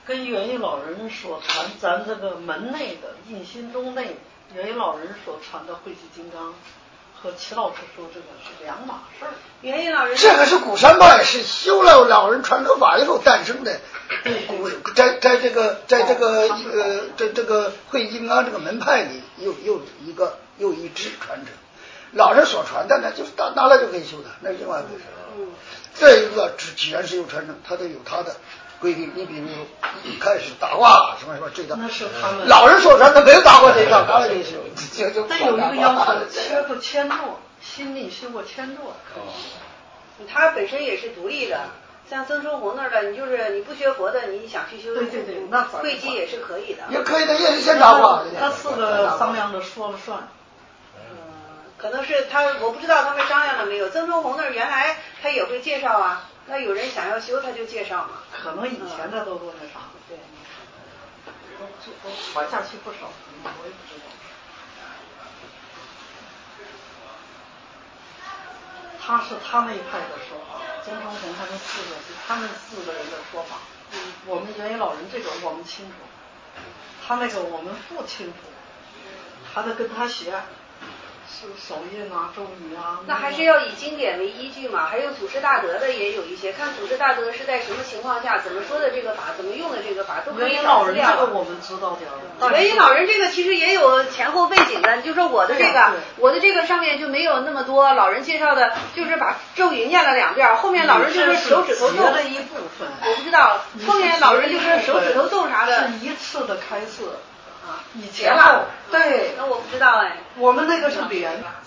跟元一老人所传咱这个门内的印心中内元一老人所传的慧济金刚和齐老师说这个是两码事儿。 元一老人这个是古山派，是修了老人传承法以后诞生的。在这个慧济金刚这个门派里，又一支传承。老人所传的呢，就是拿来就可以修的，那是另外一回事。这一个既然是有传承，它都有它的规定。你比如一开始打卦什么什么这个， 那是他们老人所传的没有打过这一套，拿来就修。 但有一个要求，学过千座，心力修过千座。 他本身也是独立的。像曾春红那儿的，你不学佛的，你想去修， 对，那慧济也是可以的， 也可以的，也是先打卦。 他四个商量着说了算。 可能是我不知道他们商量了没有。曾春红那儿原来他也会介绍啊，那有人想要修他就介绍嘛。 可能以前的都那啥，对，都传下去不少，我也不知道。他是他那一派的说法，曾春红他们四个人的说法。我们元一老人这个我们清楚，他那个我们不清楚，还得跟他学，是手印啊、咒语啊。 那还是要以经典为依据嘛，还有祖师大德的也有一些，看祖师大德是在什么情况下怎么说的这个法，怎么用的这个法，都可以找资料。 元一老人这个我们知道点儿。 元一老人这个其实也有前后背景的，就说我的这个上面就没有那么多老人介绍的，就是把咒语念了2遍，后面老人就是手指头动的一部分。 我不知道，后面老人就是手指头动啥的。 是一次的开示。以前后对。 那我不知道哎。 我们那个是连。